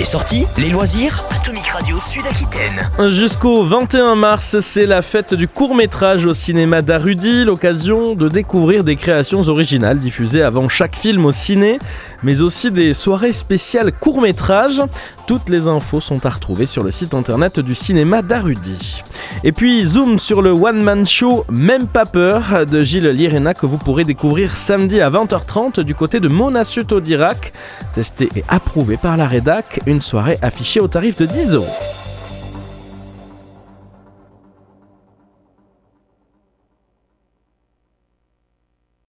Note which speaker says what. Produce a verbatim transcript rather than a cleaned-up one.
Speaker 1: Les sorties, les loisirs, Atomic Radio Sud-Aquitaine.
Speaker 2: Jusqu'au vingt et un mars, c'est la fête du court-métrage au cinéma d'Arudy, l'occasion de découvrir des créations originales diffusées avant chaque film au ciné, mais aussi des soirées spéciales court-métrage. Toutes les infos sont à retrouver sur le site internet du cinéma d'Arudy. Et puis zoom sur le one-man show Même pas peur de Gilles Lirena que vous pourrez découvrir samedi à vingt heures trente du côté de Monassuto d'Irak. Testé et approuvé par la rédac, une soirée affichée au tarif de dix euros.